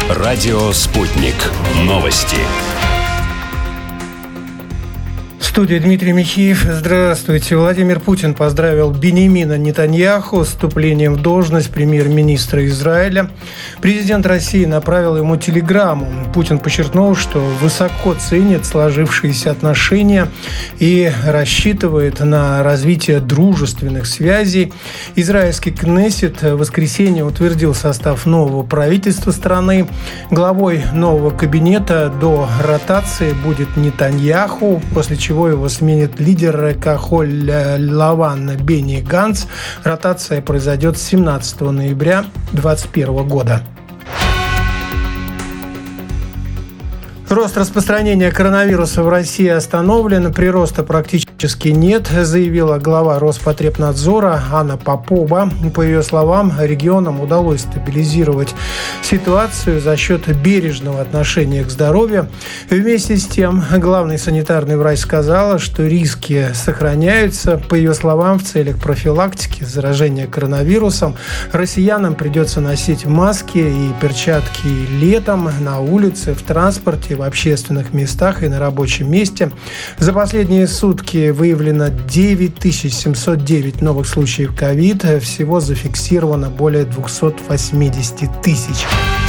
Радио «Спутник». Новости. В студии Дмитрий Михеев. Здравствуйте. Владимир Путин поздравил Биньямина Нетаньяху с вступлением в должность премьер-министра Израиля. Президент России направил ему телеграмму. Путин подчеркнул, что высоко ценит сложившиеся отношения и рассчитывает на развитие дружественных связей. Израильский Кнессет в воскресенье утвердил состав нового правительства страны. Главой нового кабинета до ротации будет Нетаньяху, после чего его сменит лидер Кахоль-Лаван Бенни Ганц. Ротация произойдет с 17 ноября 2021 года. Рост распространения коронавируса в России остановлен, прироста практически нет, заявила глава Роспотребнадзора Анна Попова. По ее словам, регионам удалось стабилизировать ситуацию за счет бережного отношения к здоровью. Вместе с тем, главный санитарный врач сказала, что риски сохраняются. По ее словам, в целях профилактики заражения коронавирусом россиянам придется носить маски и перчатки летом, на улице, в транспорте, в общественных местах и на рабочем месте. За последние сутки выявлено 9709 новых случаев ковид. Всего зафиксировано более 280 тысяч.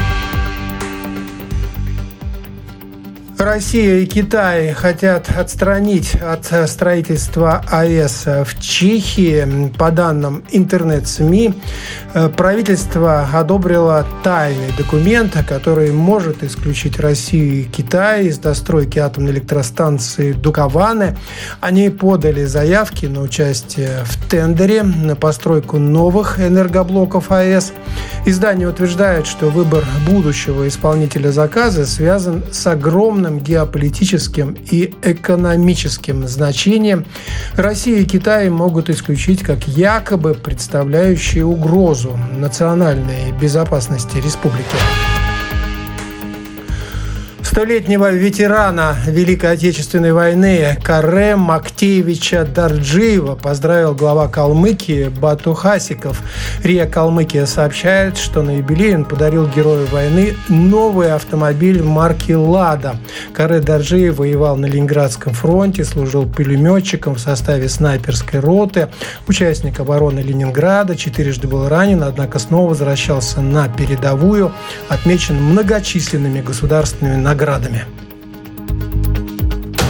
Россия и Китай хотят отстранить от строительства АЭС в Чехии. По данным интернет-СМИ, правительство одобрило тайный документ, который может исключить Россию и Китай из достройки атомной электростанции Дукованы. Они подали заявки на участие в тендере на постройку новых энергоблоков АЭС. Издание утверждает, что выбор будущего исполнителя заказа связан с огромным геополитическим и экономическим значением. Россия и Китай могут исключить как якобы представляющие угрозу национальной безопасности республики. Столетнего ветерана Великой Отечественной войны Каре Мактеевича Дарджиева поздравил глава Калмыкии Бату Хасиков. РИА Калмыкия сообщает, что на юбилей он подарил герою войны новый автомобиль марки «Лада». Каре Дарджиев воевал на Ленинградском фронте, служил пулеметчиком в составе снайперской роты, участник обороны Ленинграда, 4 был ранен, однако снова возвращался на передовую, отмечен многочисленными государственными наградами.